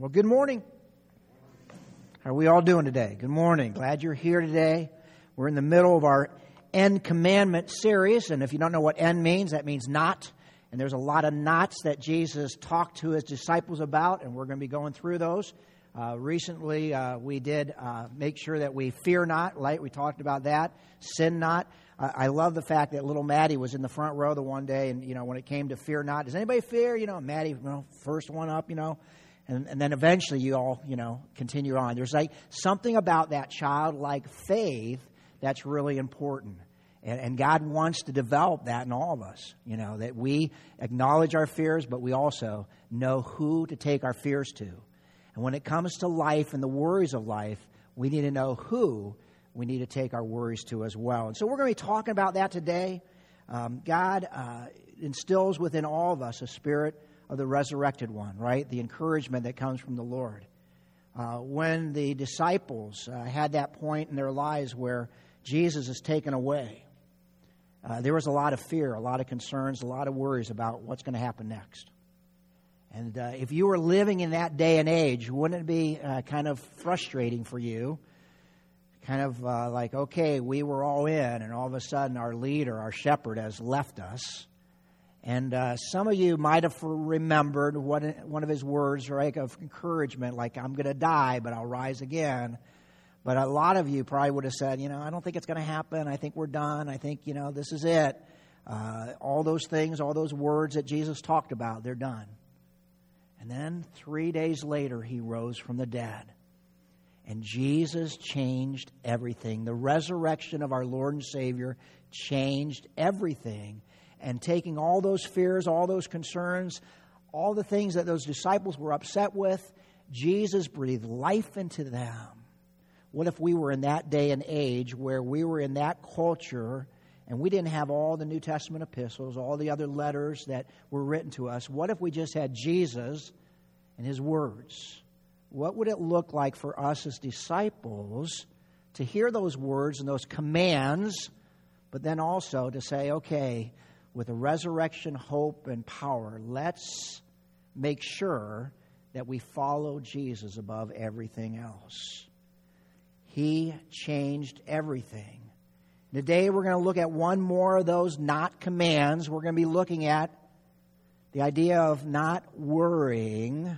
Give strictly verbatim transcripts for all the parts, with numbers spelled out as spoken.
Well, good morning. How are we all doing today? Good morning. Glad you're here today. We're in the middle of our End Commandment series, and if you don't know what end means, that means not. And there's a lot of nots that Jesus talked to his disciples about, and we're going to be going through those. Uh, recently, uh, we did uh, make sure that we fear not, like we talked about that, sin not. Uh, I love the fact that little Maddie was in the front row the one day, and, you know, when it came to fear not, does anybody fear? You know, Maddie, you know, first one up, you know. And, and then eventually you all, you know, continue on. There's like something about that childlike faith that's really important. And, and God wants to develop that in all of us, you know, that we acknowledge our fears, but we also know who to take our fears to. And when it comes to life and the worries of life, we need to know who we need to take our worries to as well. And so we're going to be talking about that today. Um, God uh, instills within all of us a spirit of the resurrected one, right? The encouragement that comes from the Lord. Uh, when the disciples uh, had that point in their lives where Jesus is taken away, uh, there was a lot of fear, a lot of concerns, a lot of worries about what's going to happen next. And uh, if you were living in that day and age, wouldn't it be uh, kind of frustrating for you? Kind of uh, like, okay, we were all in, and all of a sudden our leader, our shepherd, has left us. And uh, some of you might have remembered one, one of his words, right, of encouragement, like, I'm going to die, but I'll rise again. But a lot of you probably would have said, you know, I don't think it's going to happen. I think we're done. I think, you know, this is it. Uh, all those things, all those words that Jesus talked about, they're done. And then three days later, he rose from the dead. And Jesus changed everything. The resurrection of our Lord and Savior changed everything. And taking all those fears, all those concerns, all the things that those disciples were upset with, Jesus breathed life into them. What if we were in that day and age where we were in that culture and we didn't have all the New Testament epistles, all the other letters that were written to us? What if we just had Jesus and his words? What would it look like for us as disciples to hear those words and those commands, but then also to say, okay, with a resurrection, hope, and power, let's make sure that we follow Jesus above everything else. He changed everything. Today we're going to look at one more of those not commands. We're going to be looking at the idea of not worrying,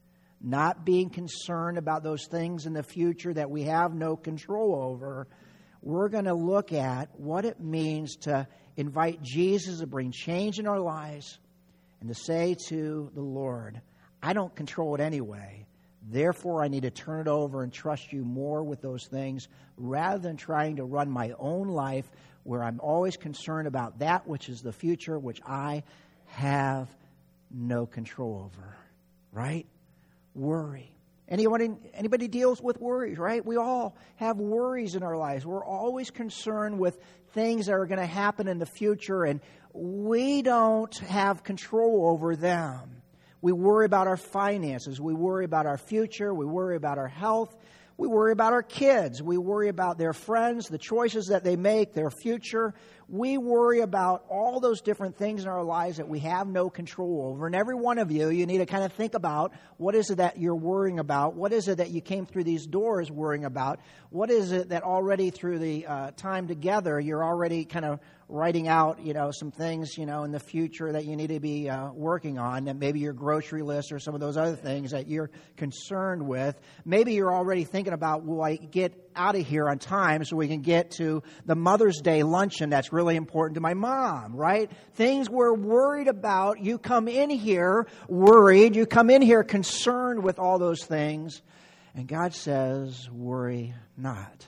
not being concerned about those things in the future that we have no control over. We're going to look at what it means to invite Jesus to bring change in our lives and to say to the Lord, I don't control it anyway. Therefore, I need to turn it over and trust you more with those things rather than trying to run my own life where I'm always concerned about that which is the future, which I have no control over. Right? Worry. Anybody, anybody deals with worries, right? We all have worries in our lives. We're always concerned with things that are going to happen in the future, and we don't have control over them. We worry about our finances. We worry about our future. We worry about our health. We worry about our kids. We worry about their friends, the choices that they make, their future. We worry about all those different things in our lives that we have no control over. And every one of you, you need to kind of think about what is it that you're worrying about? What is it that you came through these doors worrying about? What is it that already through the uh, time together, you're already kind of writing out, you know, some things, you know, in the future that you need to be uh, working on, and maybe your grocery list or some of those other things that you're concerned with. Maybe you're already thinking about, will I get out of here on time so we can get to the Mother's Day luncheon that's really important to my mom, right? Things we're worried about. You come in here worried. You come in here concerned with all those things. And God says, worry not.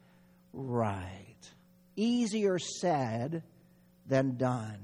Right. Easier said than done.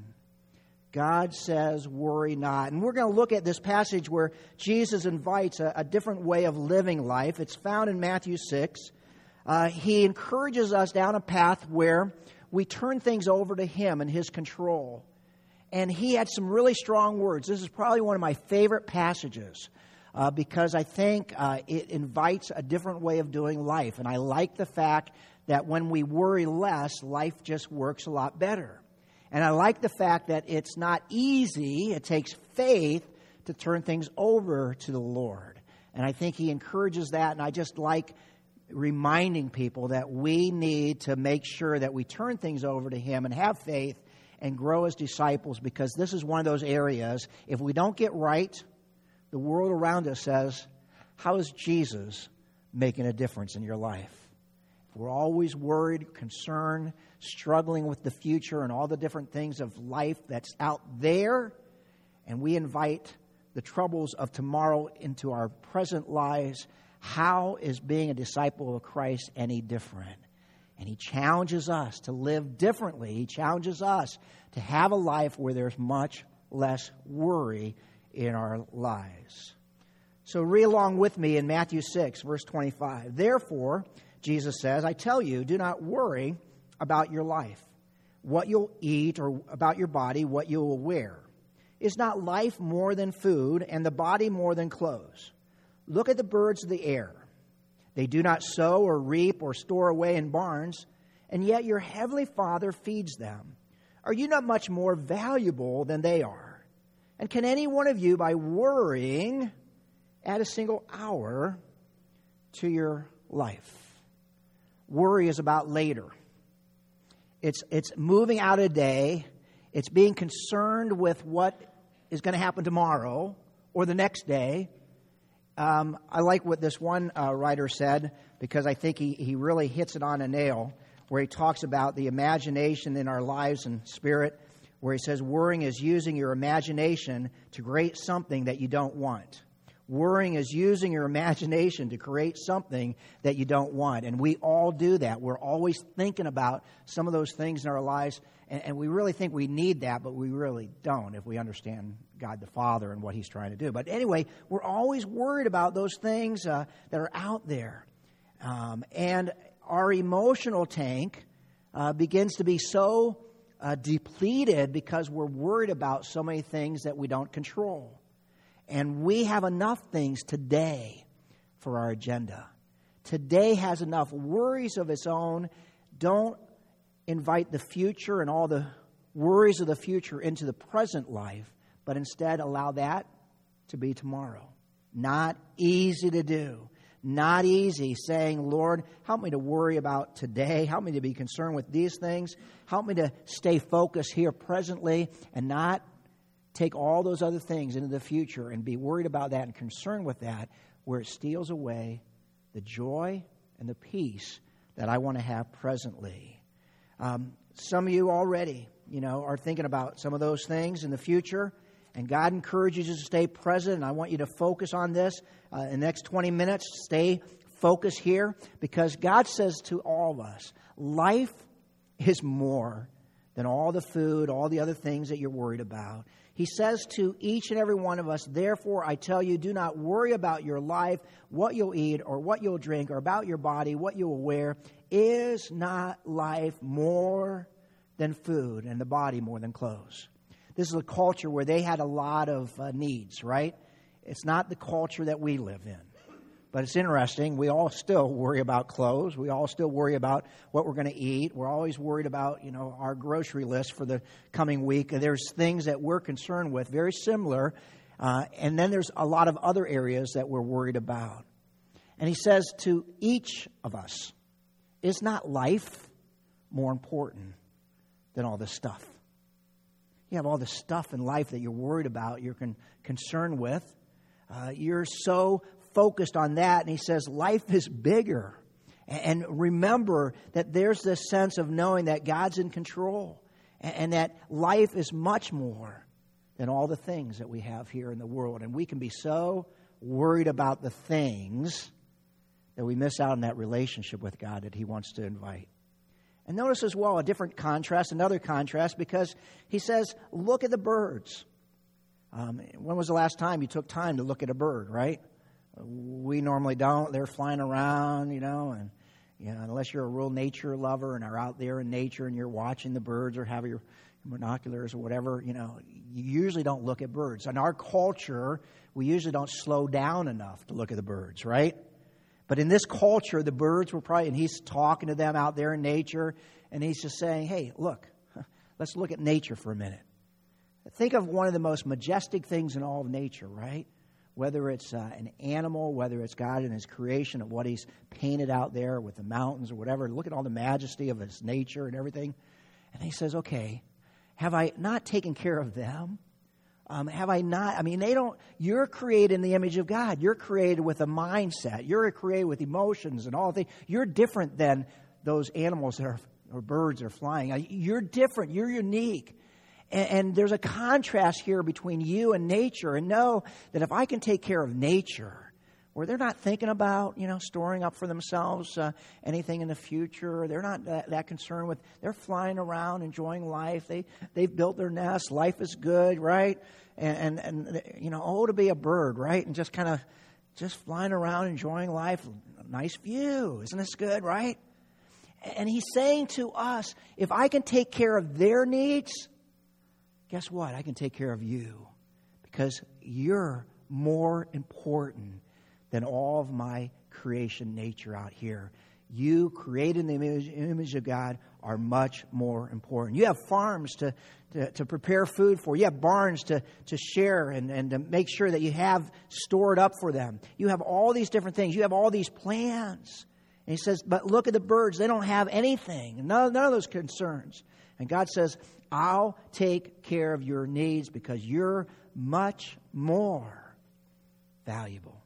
God says, worry not. And we're going to look at this passage where Jesus invites a, a different way of living life. It's found in Matthew six. Uh, he encourages us down a path where we turn things over to him and his control. And he had some really strong words. This is probably one of my favorite passages uh, because I think uh, it invites a different way of doing life. And I like the fact that when we worry less, life just works a lot better. And I like the fact that it's not easy. It takes faith to turn things over to the Lord. And I think he encourages that, and I just like reminding people that we need to make sure that we turn things over to him and have faith and grow as disciples, because this is one of those areas, if we don't get right, the world around us says, how is Jesus making a difference in your life? If we're always worried, concerned, struggling with the future and all the different things of life that's out there, and we invite the troubles of tomorrow into our present lives, how is being a disciple of Christ any different? And he challenges us to live differently. He challenges us to have a life where there's much less worry in our lives. So read along with me in Matthew six, verse twenty-five. Therefore, Jesus says, I tell you, do not worry about your life, what you'll eat, or about your body, what you will wear. Is not life more than food, and the body more than clothes? Look at the birds of the air. They do not sow or reap or store away in barns, and yet your heavenly Father feeds them. Are you not much more valuable than they are? And can any one of you, by worrying, add a single hour to your life? Worry is about later. It's, it's moving out a day. It's being concerned with what is going to happen tomorrow or the next day. Um, I like what this one uh, writer said, because I think he, he really hits it on a nail, where he talks about the imagination in our lives and spirit, where he says worrying is using your imagination to create something that you don't want. Worrying is using your imagination to create something that you don't want. And we all do that. We're always thinking about some of those things in our lives, and, and we really think we need that, but we really don't if we understand God the Father and what he's trying to do. But anyway, we're always worried about those things uh, that are out there. Um, and our emotional tank uh, begins to be so uh, depleted because we're worried about so many things that we don't control. And we have enough things today for our agenda. Today has enough worries of its own. Don't invite the future and all the worries of the future into the present life, but instead allow that to be tomorrow. Not easy to do. Not easy saying, Lord, help me to worry about today. Help me to be concerned with these things. Help me to stay focused here presently and not take all those other things into the future and be worried about that and concerned with that, where it steals away the joy and the peace that I want to have presently. Um, some of you already, you know, are thinking about some of those things in the future, and God encourages you to stay present, and I want you to focus on this uh, in the next twenty minutes. Stay focused here, because God says to all of us, life is more than all the food, all the other things that you're worried about. He says to each and every one of us, therefore I tell you, do not worry about your life, what you'll eat or what you'll drink, or about your body, what you will wear. Is not life more than food, and the body more than clothes? This is a culture where they had a lot of uh, needs, right? It's not the culture that we live in. But it's interesting, we all still worry about clothes. We all still worry about what we're going to eat. We're always worried about, you know, our grocery list for the coming week. There's things that we're concerned with, very similar. Uh, and then there's a lot of other areas that we're worried about. And he says to each of us, is not life more important than all this stuff? You have all this stuff in life that you're worried about, you're con- concerned with. Uh, you're so focused on that, and he says life is bigger. And remember that there's this sense of knowing that God's in control, and, and that life is much more than all the things that we have here in the world. And we can be so worried about the things that we miss out on that relationship with God that he wants to invite. And notice as well a different contrast, another contrast, because he says, look at the birds. Um, when was the last time you took time to look at a bird, right? We normally don't. They're flying around, you know, and you know, unless you're a real nature lover and are out there in nature and you're watching the birds or have your binoculars or whatever, you know, you usually don't look at birds. In our culture, we usually don't slow down enough to look at the birds, right? But in this culture, the birds were probably, and he's talking to them out there in nature, and he's just saying, hey, look, let's look at nature for a minute. Think of one of the most majestic things in all of nature, right? whether it's uh, an animal, whether it's God in His creation of what He's painted out there with the mountains or whatever. Look at all the majesty of His nature and everything. And He says, okay, have I not taken care of them? Um, have I not? I mean, they don't, you're created in the image of God. You're created with a mindset. You're created with emotions and all things. You're different than those animals that are, or birds that are flying. You're different. You're unique. And, and there's a contrast here between you and nature. And know that if I can take care of nature, where they're not thinking about, you know, storing up for themselves uh, anything in the future. They're not that, that concerned with, they're flying around, enjoying life. They, they've built their nest. Life is good, right? And, and, and, you know, oh, to be a bird, right? And just kind of just flying around, enjoying life. Nice view. Isn't this good, right? And He's saying to us, if I can take care of their needs, guess what? I can take care of you. Because you're more important than all of my creation nature out here. You, created in the image, image of God, are much more important. You have farms to, to, to prepare food for. You have barns to, to share and, and to make sure that you have stored up for them. You have all these different things. You have all these plans. And He says, but look at the birds. They don't have anything. None, none of those concerns. And God says, I'll take care of your needs because you're much more valuable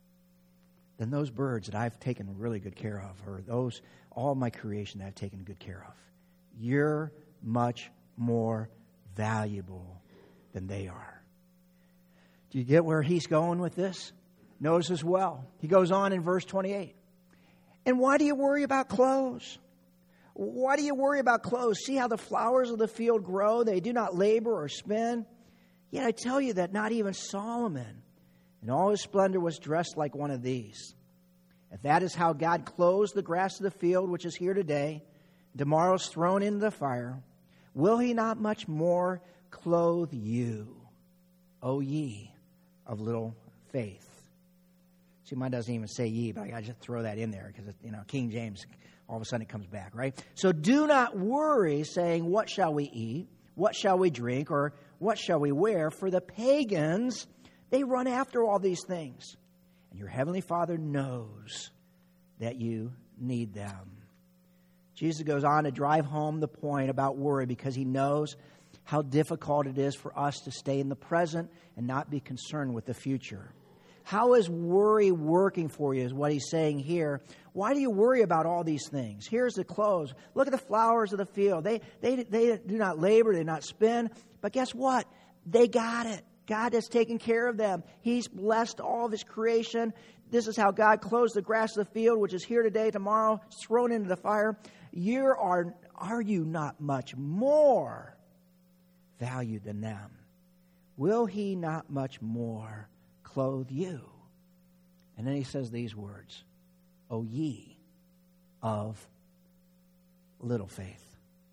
than those birds that I've taken really good care of, or those, all my creation that I've taken good care of. You're much more valuable than they are. Do you get where He's going with this? Notice as well. He goes on in verse twenty-eight. And why do you worry about clothes? Why do you worry about clothes? See how the flowers of the field grow? They do not labor or spin. Yet I tell you that not even Solomon in all his splendor was dressed like one of these. If that is how God clothes the grass of the field, which is here today, tomorrow's thrown into the fire, will He not much more clothe you, O ye of little faith? See, mine doesn't even say ye, but I got to just throw that in there because, you know, King James, all of a sudden it comes back, right? So do not worry saying, what shall we eat? What shall we drink? Or what shall we wear? For the pagans, they run after all these things. And your Heavenly Father knows that you need them. Jesus goes on to drive home the point about worry because He knows how difficult it is for us to stay in the present and not be concerned with the future. How is worry working for you is what He's saying here. Why do you worry about all these things? Here's the clothes. Look at the flowers of the field. They, they, they do not labor, they do not spin. But guess what? They got it. God has taken care of them. He's blessed all of His creation. This is how God clothes the grass of the field, which is here today, tomorrow, it's thrown into the fire. You are, are you not much more valued than them? Will He not much more clothe you? And then He says these words, O ye of little faith.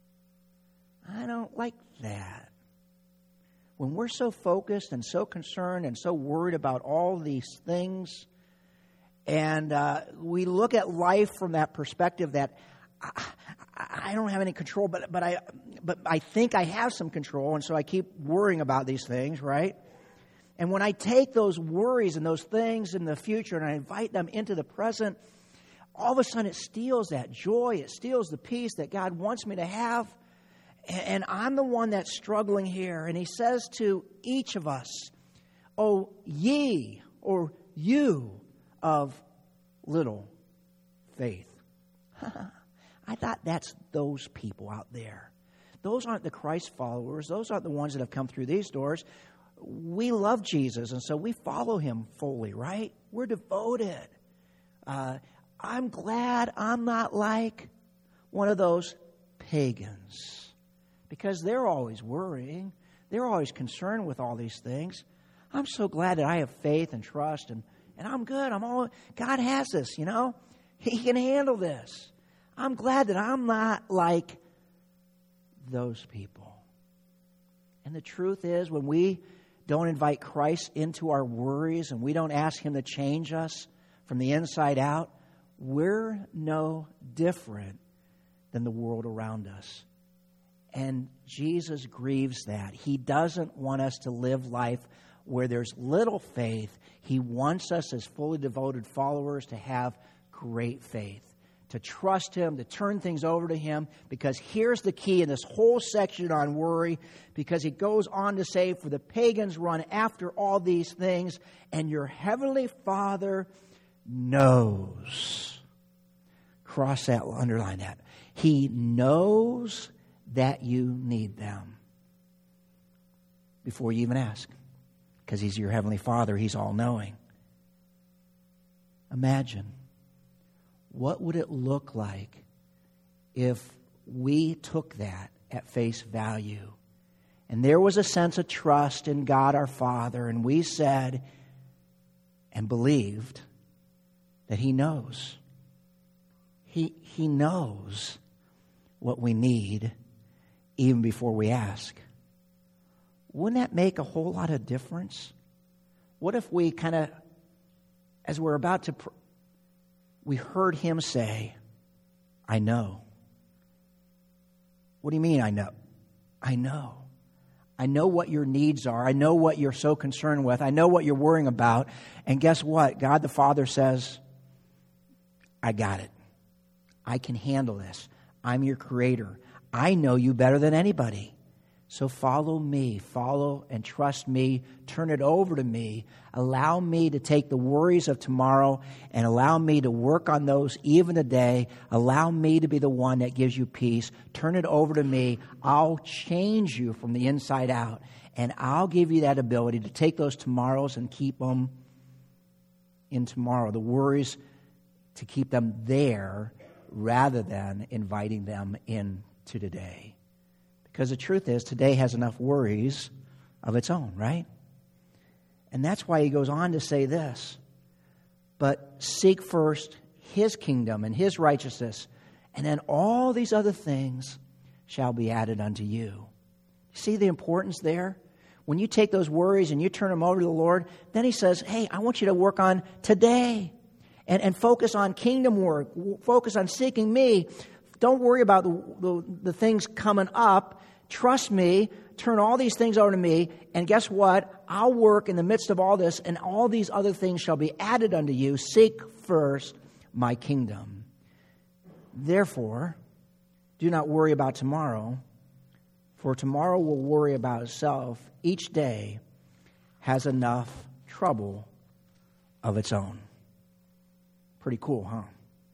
I don't like that. When we're so focused and so concerned and so worried about all these things, and uh, we look at life from that perspective that I, I don't have any control, but but I but I think I have some control, and so I keep worrying about these things, right? And when I take those worries and those things in the future and I invite them into the present, all of a sudden it steals that joy, it steals the peace that God wants me to have. And I'm the one that's struggling here. And He says to each of us, O ye, or you of little faith. I thought that's those people out there. Those aren't the Christ followers. Those aren't the ones that have come through these doors. We love Jesus, and so we follow Him fully, right? We're devoted. Uh, I'm glad I'm not like one of those pagans. Because they're always worrying. They're always concerned with all these things. I'm so glad that I have faith and trust, and, and I'm good. I'm all God has this, you know. He can handle this. I'm glad that I'm not like those people. And the truth is, when we don't invite Christ into our worries and we don't ask Him to change us from the inside out, we're no different than the world around us. And Jesus grieves that. He doesn't want us to live life where there's little faith, He wants us as fully devoted followers to have great faith, to trust Him, to turn things over to Him, because here's the key in this whole section on worry, because He goes on to say, for the pagans run after all these things, and your heavenly Father knows. Cross that, underline that. He knows that you need them before you even ask, because He's your heavenly Father. He's all-knowing. Imagine, what would it look like if we took that at face value and there was a sense of trust in God our Father, and we said and believed that He knows. He, he knows what we need even before we ask. Wouldn't that make a whole lot of difference? What if we kind of, as we're about to, pr- we heard Him say, I know. What do you mean, I know? I know. I know what your needs are. I know what you're so concerned with. I know what you're worrying about. And guess what? God the Father says, I got it. I can handle this. I'm your creator. I know you better than anybody. So follow me. Follow and trust me. Turn it over to me. Allow me to take the worries of tomorrow and allow me to work on those even today. Allow me to be the one that gives you peace. Turn it over to me. I'll change you from the inside out. And I'll give you that ability to take those tomorrows and keep them in tomorrow. The worries, to keep them there rather than inviting them into today. Because the truth is, today has enough worries of its own, right? And that's why He goes on to say this, but seek first His kingdom and His righteousness, and then all these other things shall be added unto you. See the importance there? When you take those worries and you turn them over to the Lord, then He says, hey, I want you to work on today and, and focus on kingdom work, focus on seeking me. Don't worry about the, the, the things coming up. Trust me. Turn all these things over to me. And guess what? I'll work in the midst of all this, and all these other things shall be added unto you. Seek first my kingdom. Therefore, do not worry about tomorrow, for tomorrow will worry about itself. Each day has enough trouble of its own. Pretty cool, huh?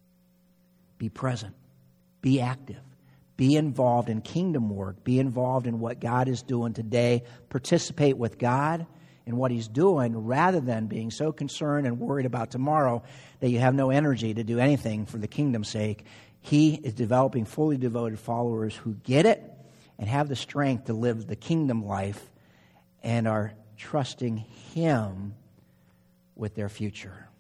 Be present. Be active. Be involved in kingdom work. Be involved in what God is doing today. Participate with God in what He's doing rather than being so concerned and worried about tomorrow that you have no energy to do anything for the kingdom's sake. He is developing fully devoted followers who get it and have the strength to live the kingdom life and are trusting Him with their future.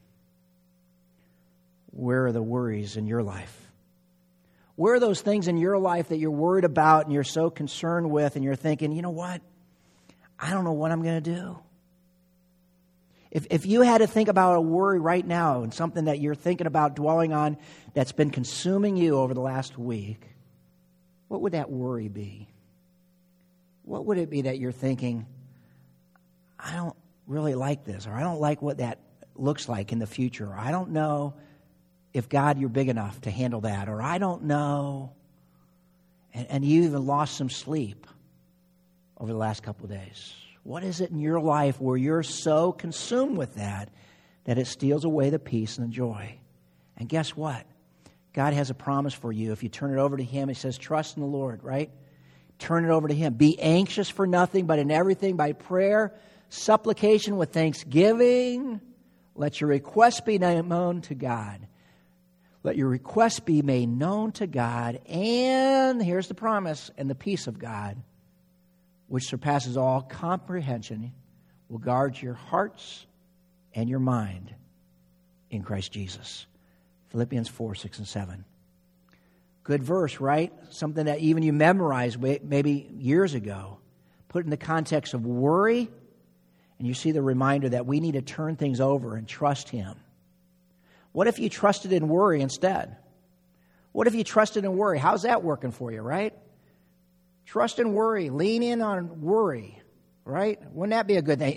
Where are the worries in your life? Where are those things in your life that you're worried about and you're so concerned with and you're thinking, you know what? I don't know what I'm going to do. If if you had to think about a worry right now and something that you're thinking about dwelling on that's been consuming you over the last week, what would that worry be? What would it be that you're thinking, I don't really like this, or I don't like what that looks like in the future, or I don't know if, God, you're big enough to handle that, or I don't know. And, and you even lost some sleep over the last couple of days. What is it in your life where you're so consumed with that that it steals away the peace and the joy? And guess what? God has a promise for you. If you turn it over to Him, He says, trust in the Lord, right? Turn it over to Him. Be anxious for nothing, but in everything by prayer, supplication with thanksgiving. Let your requests be known to God. Let your requests be made known to God, and here's the promise, and the peace of God, which surpasses all comprehension, will guard your hearts and your mind in Christ Jesus. Philippians four, six, and seven. Good verse, right? Something that even you memorized maybe years ago. Put in the context of worry, and you see the reminder that we need to turn things over and trust Him. What if you trusted in worry instead? What if you trusted in worry? How's that working for you, right? Trust in worry. Lean in on worry, right? Wouldn't that be a good thing?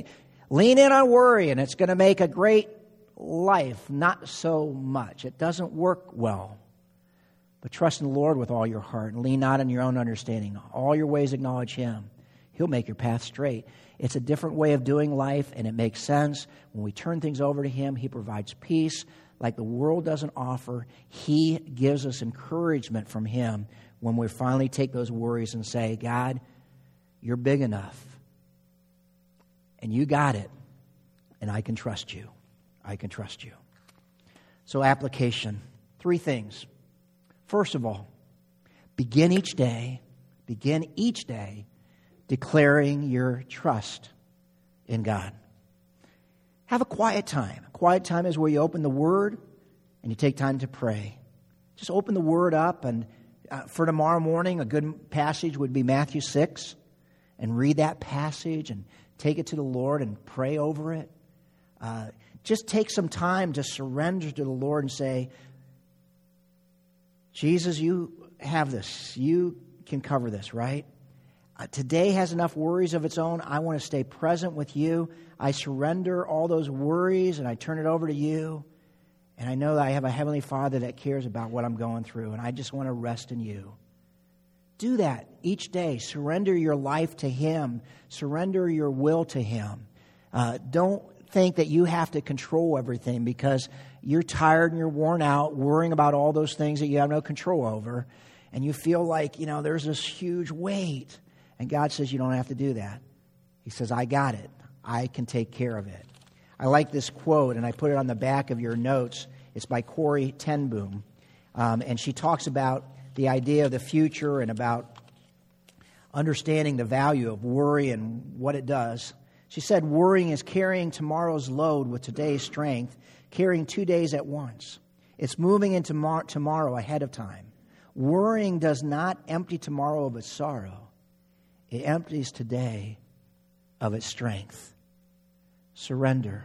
Lean in on worry, and it's going to make a great life. Not so much. It doesn't work well. But trust in the Lord with all your heart and lean not on your own understanding. All your ways acknowledge Him. He'll make your path straight. It's a different way of doing life, and it makes sense. When we turn things over to Him, He provides peace like the world doesn't offer. He gives us encouragement from Him when we finally take those worries and say, God, you're big enough, and you got it, and I can trust you. I can trust you. So application, three things. First of all, begin each day, begin each day declaring your trust in God. Have a quiet time. A quiet time is where you open the Word and you take time to pray. Just open the Word up, and uh, for tomorrow morning, a good passage would be Matthew six, and read that passage and take it to the Lord and pray over it. Uh, just take some time to surrender to the Lord and say, Jesus, you have this. You can cover this, right? Uh, today has enough worries of its own. I want to stay present with you. I surrender all those worries and I turn it over to you. And I know that I have a Heavenly Father that cares about what I'm going through, and I just want to rest in you. Do that each day. Surrender your life to Him. Surrender your will to Him. Uh, don't think that you have to control everything because you're tired and you're worn out worrying about all those things that you have no control over, and you feel like, you know, there's this huge weight. And God says you don't have to do that. He says, I got it. I can take care of it. I like this quote, and I put it on the back of your notes. It's by Corrie ten Boom, um, and she talks about the idea of the future and about understanding the value of worry and what it does. She said, worrying is carrying tomorrow's load with today's strength, carrying two days at once. It's moving into mar- tomorrow ahead of time. Worrying does not empty tomorrow of its sorrow. It empties today of its strength. Surrender.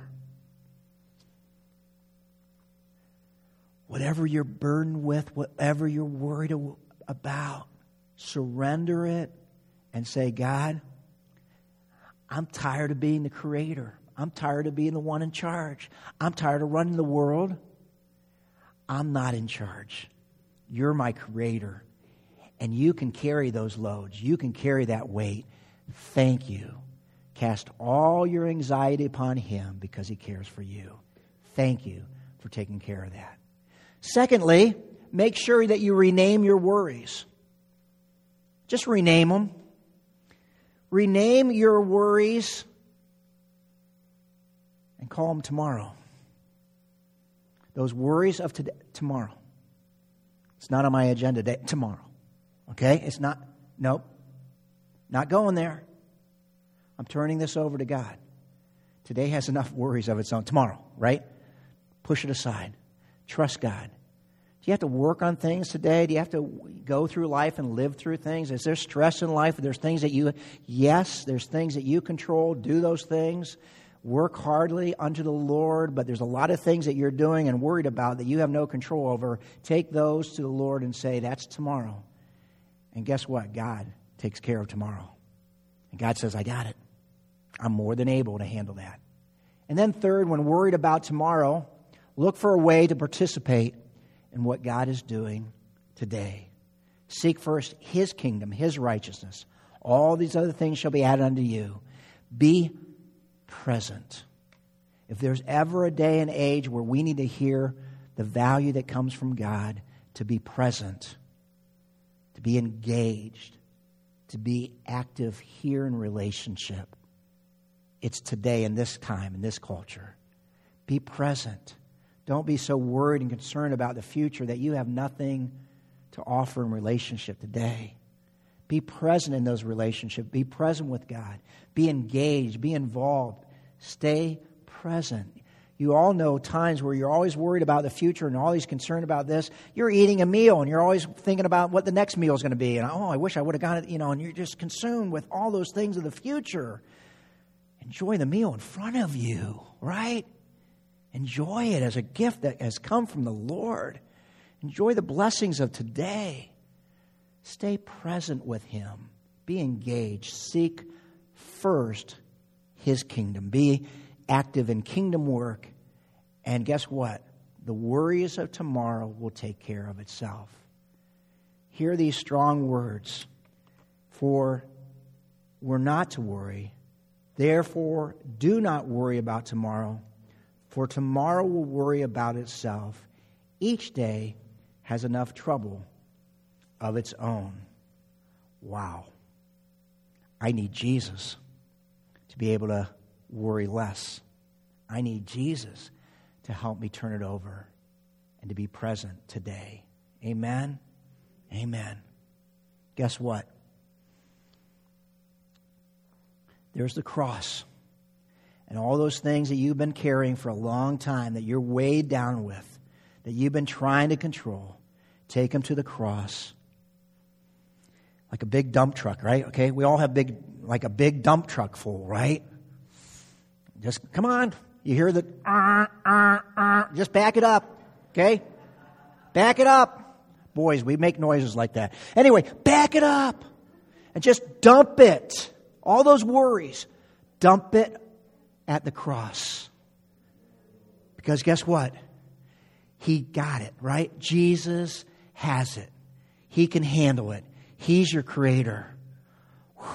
Whatever you're burdened with, whatever you're worried about, surrender it and say, God, I'm tired of being the creator. I'm tired of being the one in charge. I'm tired of running the world. I'm not in charge. You're my creator. And you can carry those loads. You can carry that weight. Thank you. Cast all your anxiety upon Him because He cares for you. Thank you for taking care of that. Secondly, make sure that you rename your worries. Just rename them. Rename your worries and call them tomorrow. Those worries of today, tomorrow. It's not on my agenda today, tomorrow. Okay? It's not, nope. Not going there. I'm turning this over to God. Today has enough worries of its own. Tomorrow, right? Push it aside. Trust God. Do you have to work on things today? Do you have to go through life and live through things? Is there stress in life? There's things that you, yes, there's things that you control. Do those things. Work hardly unto the Lord, but there's a lot of things that you're doing and worried about that you have no control over. Take those to the Lord and say, that's tomorrow. And guess what? God takes care of tomorrow. And God says, I got it. I'm more than able to handle that. And then third, when worried about tomorrow, look for a way to participate in what God is doing today. Seek first His kingdom, His righteousness. All these other things shall be added unto you. Be present. If there's ever a day and age where we need to hear the value that comes from God, to be present, to be engaged, to be active here in relationship, it's today in this time, in this culture. Be present. Don't be so worried and concerned about the future that you have nothing to offer in relationship today. Be present in those relationships. Be present with God. Be engaged. Be involved. Stay present. You all know times where you're always worried about the future and always concerned about this. You're eating a meal and you're always thinking about what the next meal is going to be. And, oh, I wish I would have got it, you know, and you're just consumed with all those things of the future. Enjoy the meal in front of you, right? Enjoy it as a gift that has come from the Lord. Enjoy the blessings of today. Stay present with Him. Be engaged. Seek first His kingdom. Be active in kingdom work. And guess what? The worries of tomorrow will take care of itself. Hear these strong words. For we're not to worry. Therefore, do not worry about tomorrow. For tomorrow will worry about itself. Each day has enough trouble of its own. Wow. I need Jesus to be able to worry less. I need Jesus to help me turn it over and to be present today. Amen? Amen. Guess what? There's the cross. And all those things that you've been carrying for a long time, that you're weighed down with, that you've been trying to control, take them to the cross. Like a big dump truck, right? Okay, we all have big, like a big dump truck full, right? Just, come on. You hear the, uh, uh, uh, just back it up, okay? Back it up. Boys, we make noises like that. Anyway, back it up and just dump it. All those worries, dump it at the cross. Because guess what? He got it, right? Jesus has it. He can handle it. He's your creator. Whew.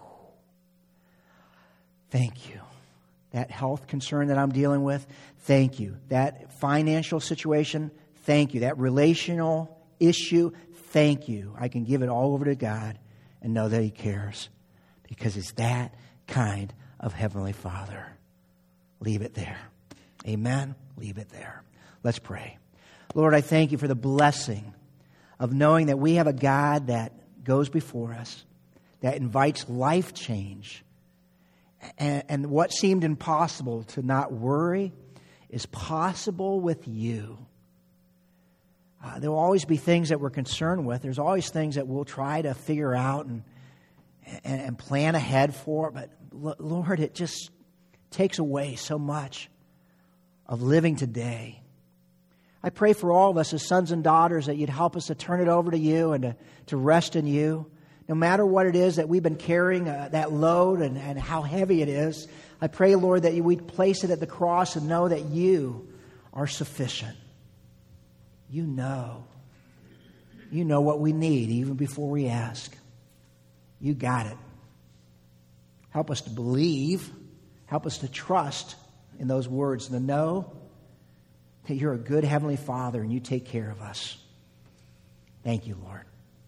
Thank you. That health concern that I'm dealing with, thank you. That financial situation, thank you. That relational issue, thank you. I can give it all over to God and know that He cares. Because it's that kind of Heavenly Father. Leave it there. Amen? Leave it there. Let's pray. Lord, I thank you for the blessing of knowing that we have a God that goes before us, that invites life change. And, and what seemed impossible to not worry is possible with you. Uh, there will always be things that we're concerned with. There's always things that we'll try to figure out and, and, and plan ahead for. But Lord, it just takes away so much of living today. I pray for all of us as sons and daughters that you'd help us to turn it over to you and to, to rest in you. No matter what it is that we've been carrying, uh, that load and, and how heavy it is, I pray, Lord, that we'd place it at the cross and know that you are sufficient. You know. You know what we need even before we ask. You got it. Help us to believe. Help us to trust in those words and to know that you're a good Heavenly Father and you take care of us. Thank you, Lord.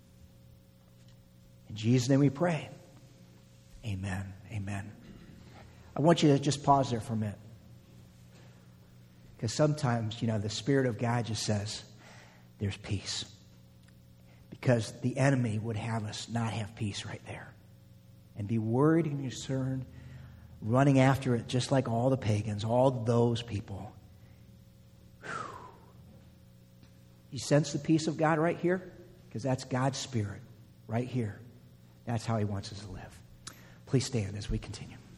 In Jesus' name we pray. Amen. Amen. I want you to just pause there for a minute. Because sometimes, you know, the Spirit of God just says, there's peace. Because the enemy would have us not have peace right there. And be worried and concerned, running after it just like all the pagans, all those people. Whew. You sense the peace of God right here? Because that's God's Spirit right here. That's how He wants us to live. Please stand as we continue.